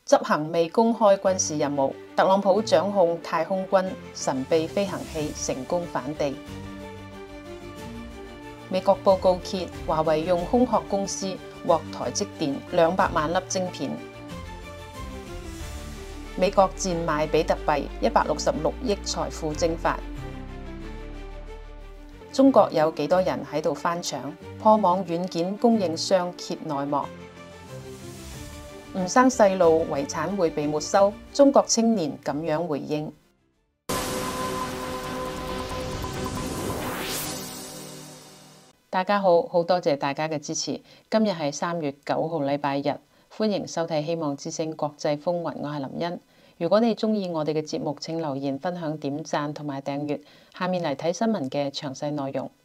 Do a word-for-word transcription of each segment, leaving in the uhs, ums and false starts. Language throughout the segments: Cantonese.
執行未公開軍事任務，特朗普掌控太空軍神秘飛行器成功返地。美國報告揭華為用空殼公司獲台積電兩百萬粒晶片。美國賤賣比特幣一百六十六億財富蒸發。中國有幾多人喺度翻牆？破網軟件供應商揭內幕。唔生細路遺產會被沒收，中國青年咁樣回應。大家好，好多謝大家嘅支持。今日係三月九號禮拜日，歡迎收睇希望之聲國際風雲，我係林茵。如果你鍾意我哋嘅節目，請留言、分享、點讚同埋訂閱。下面嚟睇新聞嘅詳細內容。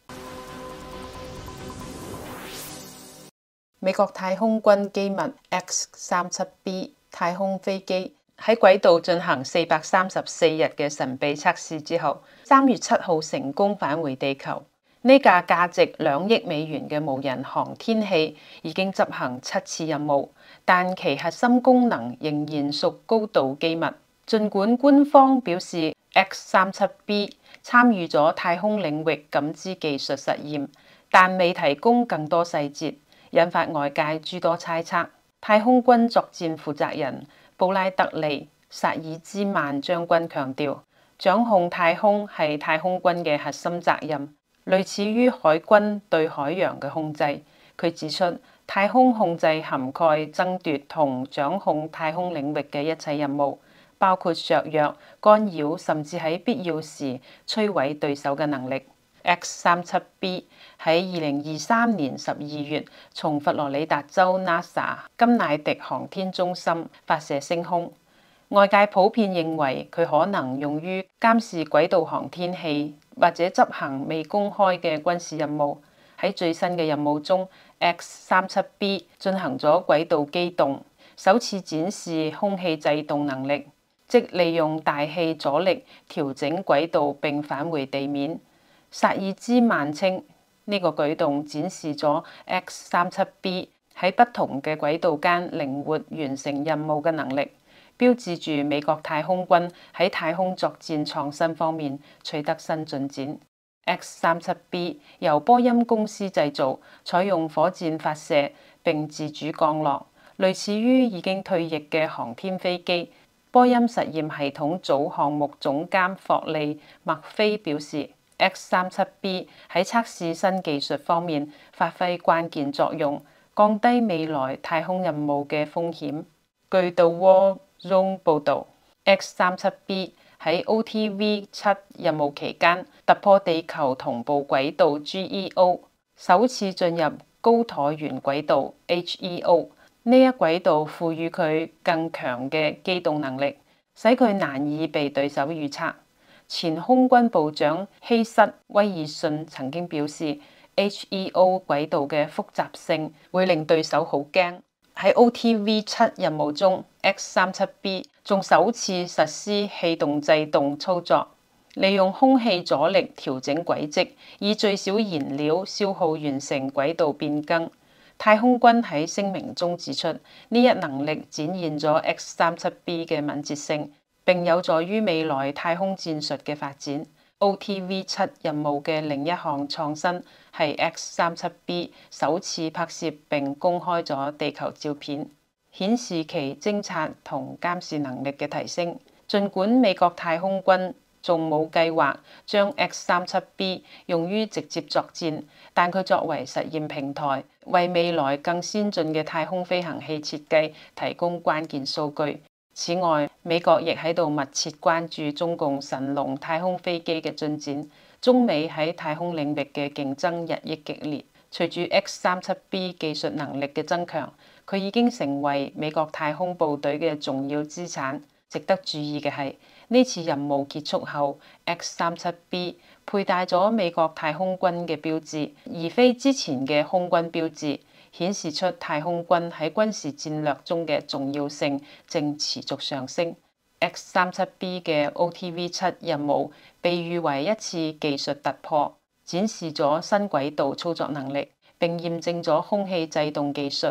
美國太空軍機密 X 三七 B 太空飛機喺軌道進行四百三十四日嘅神秘測試之後，三月七號成功返回地球。呢架價值兩億美元嘅無人航天器已經執行七次任務，但其核心功能仍然屬高度機密。儘管官方表示 X 三七 B 參與咗太空領域感知技術實驗，但未提供更多細節，引發外界諸多猜測。太空軍作戰負責人布拉德利·薩爾茲曼將軍強調，掌控太空係太空軍嘅核心責任，類似於海軍對海洋嘅控制。佢指出，太空控制涵蓋爭奪同掌控太空領域嘅一切任務，包括削弱、干擾，甚至喺必要時摧毀對手嘅能力。X 三七 B 喺二零二三年十二月從佛羅里達州 NASA 甘迺迪航天中心發射升空，外界普遍認為佢可能用於監視軌道航天器或者執行未公開嘅軍事任務。喺最新嘅任務中 ，X 三七 B 進行咗軌道機動，首次展示空氣制動能力，即利用大氣阻力調整軌道並返回地面。薩爾茲曼稱呢個舉動展示咗 X 三七 B 喺不同嘅軌道間靈活完成任務嘅能力，標誌住美國太空軍喺太空作戰創新方面取得新進展。X 三七 B 由波音公司製造，採用火箭發射並自主降落，類似於已經退役嘅航天飛機。波音實驗系統組項目總監霍利·麥菲表示，X 三七 B 喺測試新技術方面發揮關鍵作用，降低未來太空任務嘅風險。據 The War Zone 報導 ，X 三七 B 喺 O T V 七任務期間突破地球同步軌道 G E O， 首次進入高橢圓軌道 H E O。呢一軌道賦予佢更強嘅機動能力，使佢難以被對手預測。前空軍部長希瑟威爾遜曾經表示 ，H E O 軌道嘅複雜性會令對手好驚。喺 O T V 七任務中 ，X 三七 B 仲首次實施氣動制動操作，利用空氣阻力調整軌跡，以最小燃料消耗完成軌道變更。太空軍喺聲明中指出，呢一能力展現咗 X 三七 B 嘅敏捷性，並有助於未來太空戰術嘅發展。O T V 七任務嘅另一項創新係 X 三七 B 首次拍攝並公開咗地球照片，顯示其偵察同監視能力嘅提升。儘管美國太空軍仲冇計劃將 X 三七 B 用於直接作戰，但佢作為實驗平台，為未來更先進嘅太空飛行器設計提供關鍵數據。此外，美國亦喺度密切關注中共神龍太空飛機嘅進展。中美喺太空領域嘅競爭日益激烈。隨住 X 三七 B 技術能力嘅增強，佢已經成為美國太空部隊嘅重要資產。值得注意嘅係，呢次任務結束後 ，X 三七 B 佩戴咗美國太空軍嘅標誌，而非之前嘅空軍標誌。顯示出太空軍喺軍事戰略中嘅重要性正持續上升。X 三七 B 嘅 O T V 七任務被譽為一次技術突破，展示咗新軌道操作能力，並驗證咗空氣制動技術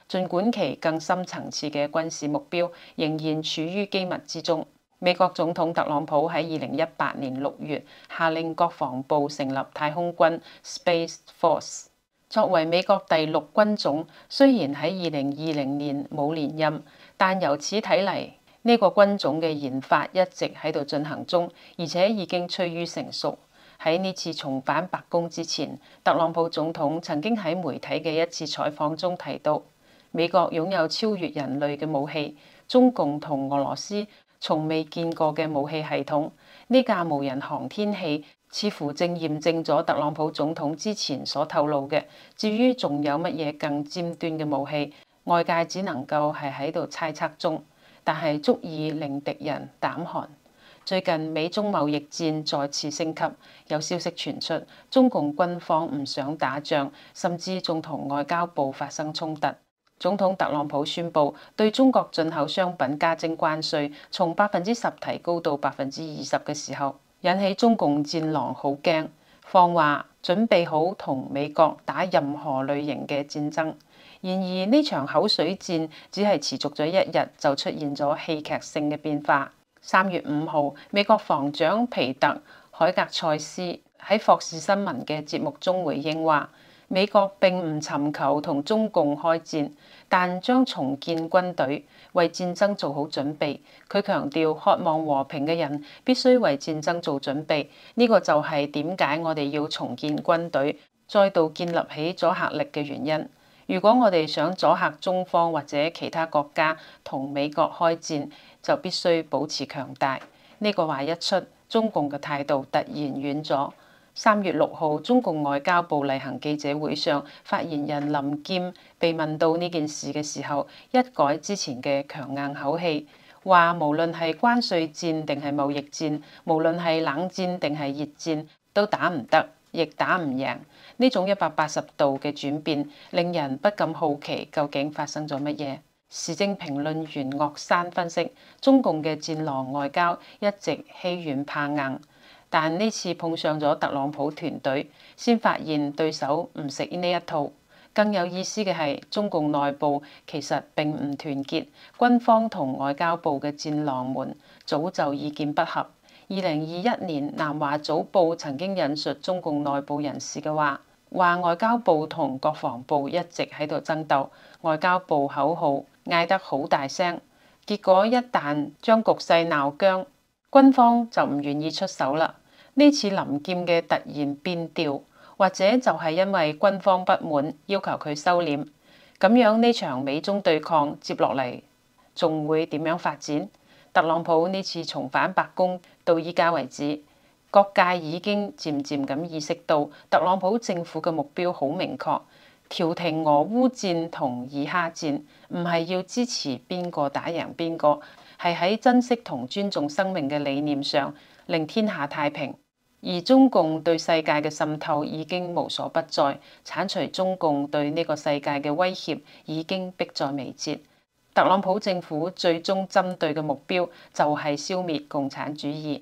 儘管其更深層次嘅軍事目標仍然處於機密之中。美國總統特朗普喺二零一八年六月下令國防部成立太空軍 Space Force。作為美國第六軍種，雖然喺二零二零年冇連任，但由此睇嚟，呢個軍種嘅研發一直喺度進行中，而且已經趨於成熟。喺呢次重返白宮之前，特朗普總統曾經喺媒體嘅一次採訪中提到，美國擁有超越人類嘅武器，中共同俄羅斯從未見過嘅武器系統。呢架無人航天器似乎正驗證咗特朗普總統之前所透露嘅。至於仲有乜嘢更尖端嘅武器，外界只能夠係喺度猜測中，但係足以令敵人膽寒。最近美中貿易戰再次升級，有消息傳出，中共軍方唔想打仗，甚至仲同外交部發生衝突。總統特朗普宣布對中國進口商品加徵關稅，從百分之十提高到百分之二十嘅時候，引起中共戰狼好驚，放話準備好同美國打任何類型嘅戰爭。然而呢場口水戰只係持續咗一日，就出現咗戲劇性嘅變化。三月五號，美國防長皮特海格塞斯喺霍士新聞嘅節目中回應話，美國並唔尋求同中共開戰，但將重建軍隊，為戰爭做好準備。佢強調，渴望和平嘅人必須為戰爭做準備。呢個就係點解我哋要重建軍隊，再度建立起阻嚇力嘅原因。如果我哋想阻嚇中方或者其他國家同美國開戰，就必須保持強大。呢個話一出，中共嘅態度突然軟咗。三月六號，中共外交部例行記者會上，發言人林劍被問到呢件事嘅時候，一改之前嘅強硬口氣，話無論係關稅戰定係貿易戰，無論係冷戰定係熱戰，都打唔得，亦打唔贏。呢種一百八十度嘅轉變，令人不禁好奇究竟發生咗乜嘢。時政評論員岳山分析，中共嘅戰狼外交一直欺軟怕硬。但呢次碰上咗特朗普團隊，先發現對手唔食呢一套。更有意思嘅係，中共內部其實並唔團結，軍方同外交部嘅戰狼們早就意見不合。二零二一年，南華早報曾經引述中共內部人士嘅話，話外交部同國防部一直喺度爭鬥，外交部口號嗌得好大聲，結果一旦將局勢鬧僵，軍方就唔願意出手啦。呢次林劍嘅突然變調，或者就係因為軍方不滿，要求佢收斂。咁樣呢場美中對抗接落嚟仲會點樣發展？特朗普呢次重返白宮到依家為止，各界已經漸漸咁意識到，特朗普政府嘅目標好明確，調停俄烏戰同以哈戰，唔係要支持邊個打贏邊個，係喺珍惜同尊重生命嘅理念上令天下太平。而中共對世界嘅滲透已經無所不在，剷除中共對呢個世界嘅威脅已經迫在眉睫。特朗普政府最終針對嘅目標就係消滅共產主義。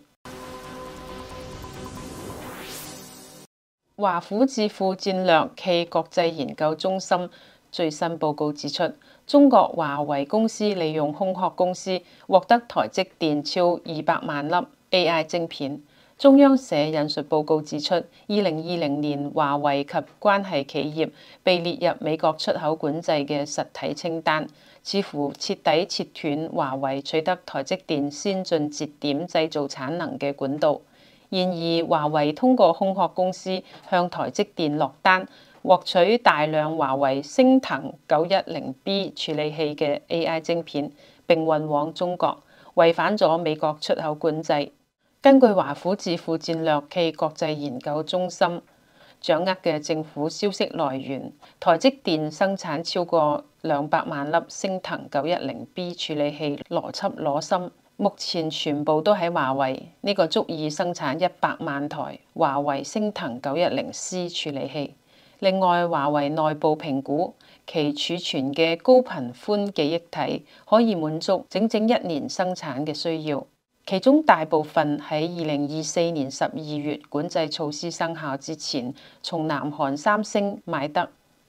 華府智庫戰略暨國際研究中心最新報告指出，中國華為公司利用空殼公司獲得台積電超二百萬粒 A I 晶片。中央社引述報告指出，二零二零年華為及關係企業被列入美國出口管制嘅實體清單，似乎徹底切斷華為取得台積電先進節點製造產能嘅管道。然而，華為通過空殼公司向台積電落單，獲取大量華為昇騰九一零 B 處理器嘅 A I 晶片，並運往中國，違反咗美國出口管制。根據華府智庫戰略暨國際研究中心掌握嘅政府消息來源，台積電生產超過兩百萬粒昇騰九一零 B 處理器邏輯攞芯，目前全部都喺華為，呢、這個足以生產一百萬台華為昇騰九一零 C 處理器。另外，華為內部評估其儲存嘅高頻寬記憶體可以滿足整整一年生產嘅需要。其中大部分喺二零二四年十二月管制措施生效之前，從南韓三星買得。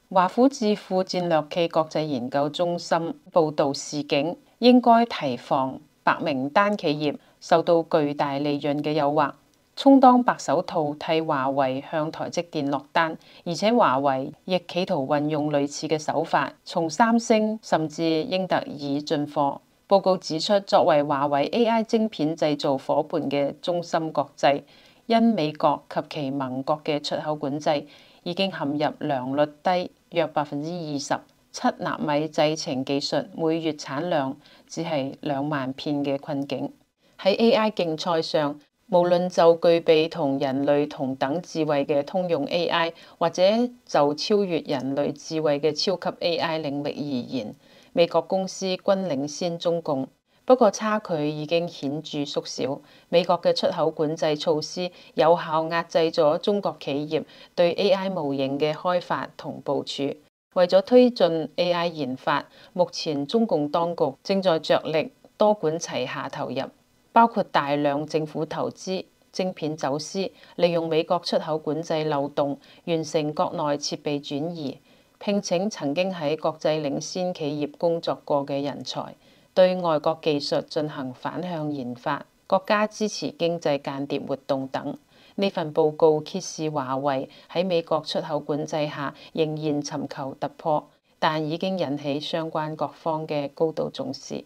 華府智庫戰略暨國際研究中心報導示警，應該提防白名單企業受到巨大利潤嘅誘惑，充當白手套替華為向台積電落單，而且華為亦企圖運用類似嘅手法，從三星甚至英特爾進貨。報告指出，作為華為 A I 晶片製造夥伴嘅中芯國際，因美國及其盟國嘅出口管制，已經陷入良率低約百分之二十七納米製程技術每月產量只係兩萬片嘅困境。喺 A I 競賽上，無論就具備同人類同等智慧嘅通用 A I， 或者就超越人類智慧嘅超級 A I 領域而言，美國公司均領先中共。不過差距已經顯著縮小。美國嘅出口管制措施有效壓制咗中國企業對 A I 模型嘅開發同部署。為咗推進 A I 研發，目前中共當局正在着力多管齊下投入，包括大量政府投資、晶片走私，利用美國出口管制漏洞完成國內設備轉移，聘請曾經喺國際領先企業工作過嘅人才，對外國技術進行反向研發，國家支持經濟間諜活動等。呢份報告揭示華為喺美國出口管制下仍然尋求突破，但已經引起相關各方嘅高度重視。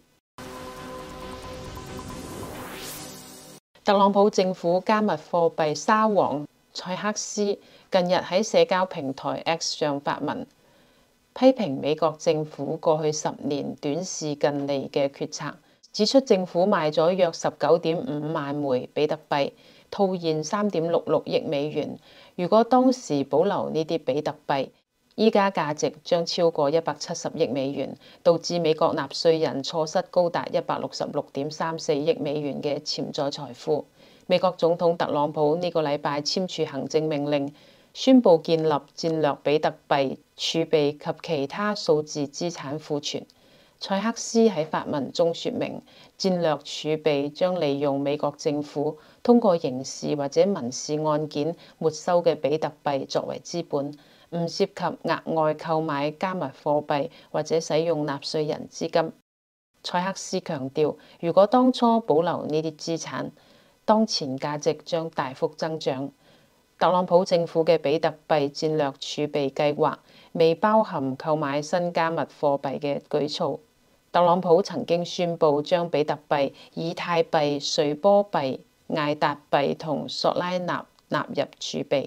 特朗普政府加密貨幣沙皇塞克斯近日喺社交平台 X 上發文，批評美國政府過去十年短視近利嘅決策，指出政府賣咗約十九點五萬枚比特幣，套現三點六六億美元。如果當時保留呢啲比特幣，依家價值將超過一百七十億美元，導致美國納稅人錯失高達一百六十六點三四億美元嘅潛在財富。美國總統特朗普呢個禮拜簽署行政命令，宣布建立戰略比特幣儲備及其他數字資產庫存。塞克斯喺發文中說明，戰略儲備將利用美國政府通過刑事或者民事案件沒收嘅比特幣作為資本，唔涉及額外購買加密貨幣或者使用納稅人資金。塞克斯強調，如果當初保留呢啲資產，當前價值將大幅增長。特朗普政府嘅比特幣戰略儲備計劃未包含購買新加密貨幣嘅舉措。特朗普曾經宣布將比特幣、以太幣、瑞波幣、艾達幣同索拉納納入儲備。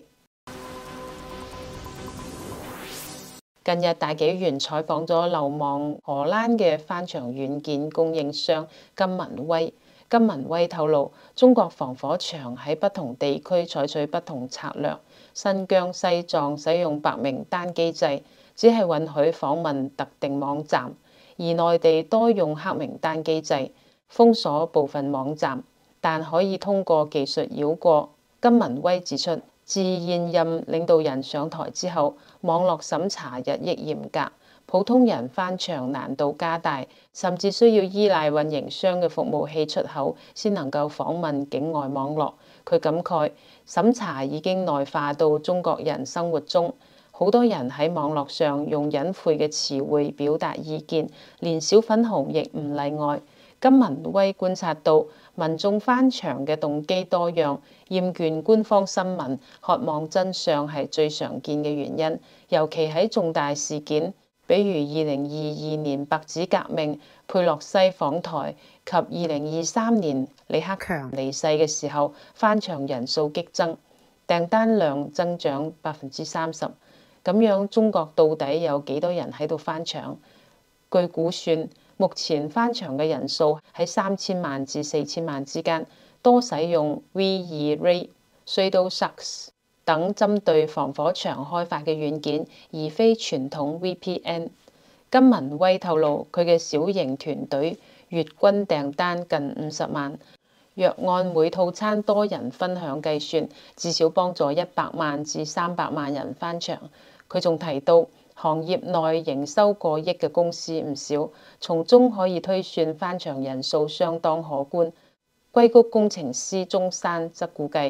近日大紀元採訪咗流亡荷蘭嘅翻牆軟件供應商金文威。金文威透露，中國防火牆喺不同地區採取不同策略。新疆、西藏使用白名單機制，只係允許訪問特定網站。而內地多用黑名單機制，封鎖部分網站，但可以通過技術繞過。金文威指出，自現任領導人上台之後，網絡審查日益嚴格，普通人翻牆難度加大，甚至需要依賴運營商嘅服務器出口先能夠訪問境外網絡。佢感慨，審查已經內化到中國人生活中。好多人喺網絡上用隱晦嘅詞彙表達意見，連小粉紅亦唔例外。金文威觀察到，民眾翻牆嘅動機多樣，厭倦官方新聞，渴望真相係最常見嘅原因。尤其喺重大事件，比如二零二二年白紙革命、佩洛西訪台及二零二三年李克強離世嘅時候，翻牆人數激增，訂單量增長百分之三十。咁樣中國到底有幾多人喺度翻牆？據估算，目前翻牆嘅人數喺三千萬至四千萬之間，多使用 V 二 Ray、SudoSucks 等針對防火牆開發嘅軟件，而非傳統 V P N。金文威透露，佢嘅小型團隊月均訂單近五十萬，若按每套餐多人分享計算，至少幫助一百萬至三百萬人翻牆。佢仲提到，行業內營收過億嘅公司唔少，從中可以推算翻牆人數相當可觀。硅谷工程師中山則估計，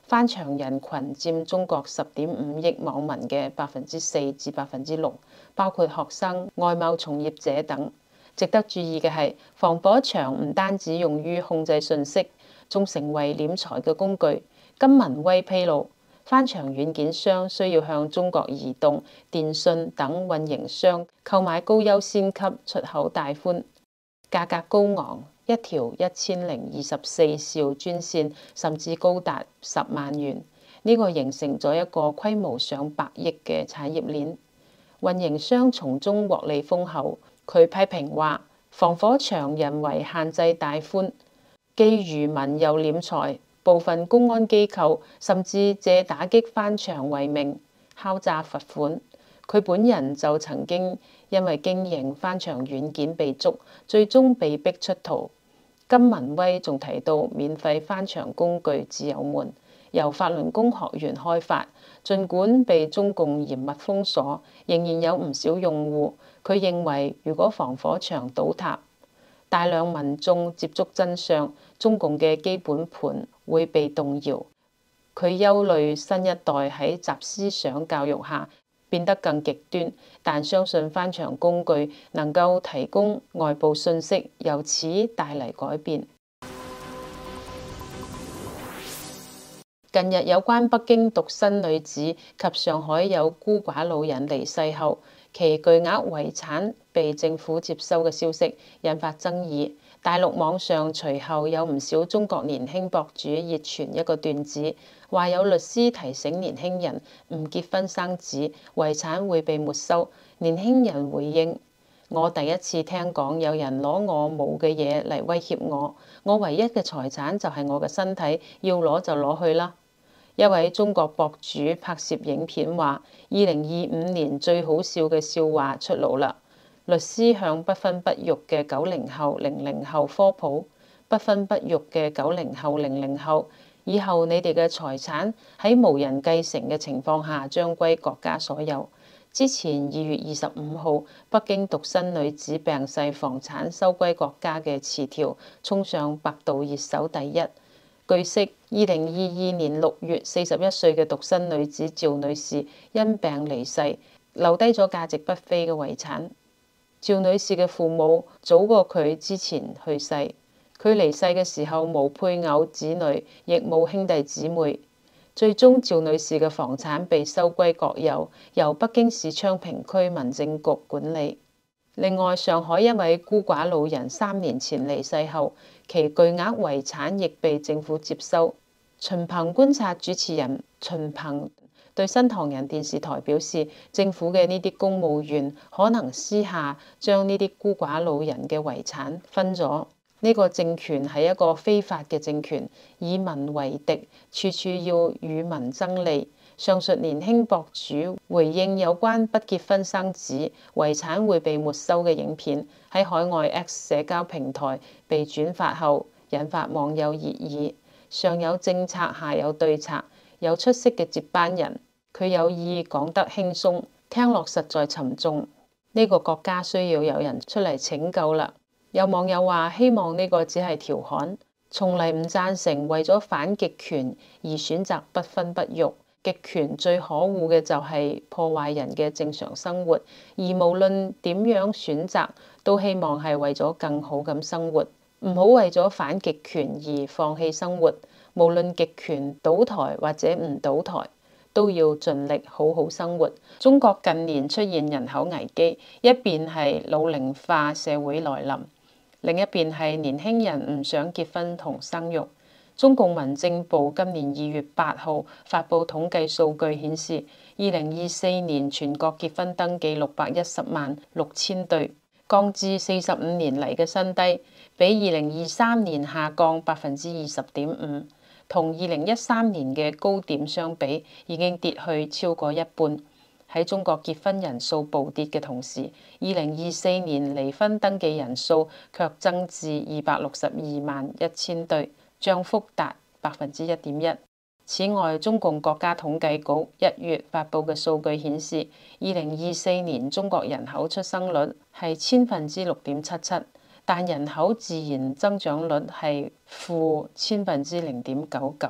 翻牆人群佔中國十點五億網民嘅百分之四至百分之六，包括學生、外貿從業者等。值得注意嘅係，防火牆唔單止用於控制信息，仲成為斂財嘅工具。金文威披露，翻牆軟件商需要向中國移動、電信等運營商購買高優先級出口帶寬，價格高昂，一條一千零二十四兆專線甚至高達十萬元。呢、這個形成咗一個規模上百億嘅產業鏈，運營商從中獲利豐厚。佢批評話，防火牆人為限制帶寬，既愚民又斂財。部分公安機構甚至借打擊翻牆為名敲詐罰款。佢本人就曾經因為經營翻牆軟件被捉，最終被逼出逃。金文威仲提到，免費翻牆工具自有門，由法輪功學員開發，儘管被中共嚴密封鎖，仍然有唔少用戶。佢認為，如果防火牆倒塌，大量民眾接觸真相，中共嘅基本盤會被動搖。佢憂慮新一代喺習思想教育下變得更極端，但相信翻牆工具能夠提供外部信息，由此帶嚟改變。近日有關北京獨生女子及上海有孤寡老人離世後，其巨額遺產被政府接收嘅消息引發爭議。大陸網上隨後有唔少中國年輕博主熱傳一個段子，話有律師提醒年輕人唔結婚生子，遺產會被沒收。年輕人回應：我第一次聽講有人攞我冇嘅嘢嚟威脅我，我唯一嘅財產就係我嘅身體，要攞就攞去啦。一位中國博主拍攝影片話：二零二五年最好笑嘅笑話出爐啦！律師向不婚不育嘅九零後、零零後科普：不婚不育嘅九零後、零零後，以後你哋嘅財產喺無人繼承嘅情況下將歸國家所有。之前二月二十五號，北京獨生女子病逝，房產收歸國家嘅詞條衝上百度熱搜第一。據悉，二零二二年六月，四十一歲嘅獨生女子趙女士因病離世，留低咗價值不菲嘅遺產。趙女士嘅父母早過佢之前去世，佢離世嘅時候無配偶、子女，亦冇兄弟姊妹。最終，趙女士嘅房產被收歸國有，由北京市昌平區民政局管理。另外，上海一位孤寡老人三年前離世後，其巨額遺產亦被政府接收。秦鵬觀察主持人秦鵬對新唐人電視台表示，政府嘅呢啲公務員可能私下將呢啲孤寡老人嘅遺產分咗。呢個政權係一個非法嘅政權，以民為敵，處處要與民爭利。上述年輕博主回應有關不結婚生子、遺產會被沒收嘅影片，喺海外 X 社交平台被轉發後，引發網友熱議。上有政策，下有對策，有出色嘅接班人。佢有意講得輕鬆，聽落實在沉重。呢個國家需要有人出嚟拯救啦。有網友話：希望呢個只係調侃，從嚟唔贊成為咗反極權而選擇不婚不育。極權最可惡嘅就係破壞人嘅正常生活，而無論點樣選擇，都希望係為咗更好咁生活，唔好為咗反極權而放棄生活。無論極權倒台或者唔倒台，都要盡力好好生活。中國近年出現人口危機，一邊係老齡化社會來臨，另一邊係年輕人唔想結婚同生育。中共民政部今年二月八號發布統計數據顯示，二零二四年全國結婚登記六百一十萬六千對，降至四十五年嚟嘅新低，比二零二三年下降百分之二十點五。同二零一三年嘅高點相比，已經跌去超過一半。喺中國結婚人數暴跌嘅同時，二零二四年離婚登記人數卻增至二百六十二萬一千對，漲幅達百分之一點一。此外，中共國家統計局一月發布嘅數據顯示，二零二四年中國人口出生率係千分之六點七七。但人口自然增長率係負千分之零點九九，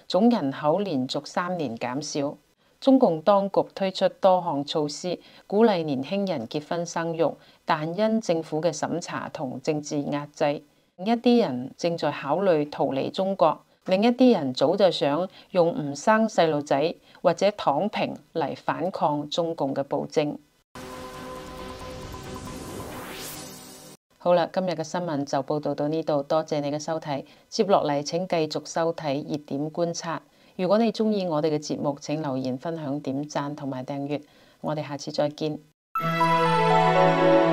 總人口連續三年減少。中共當局推出多項措施，鼓勵年輕人結婚生育，但因政府嘅審查同政治壓制，另一啲人正在考慮逃離中國，另一啲人早就想用唔生細路仔或者躺平嚟反抗中共嘅暴政。好啦，今日嘅新聞就報道到呢度，多謝你嘅收睇。接落嚟請繼續收睇熱點觀察。如果你鍾意我哋嘅節目，請留言、分享、點讚同埋訂閱。我哋下次再見。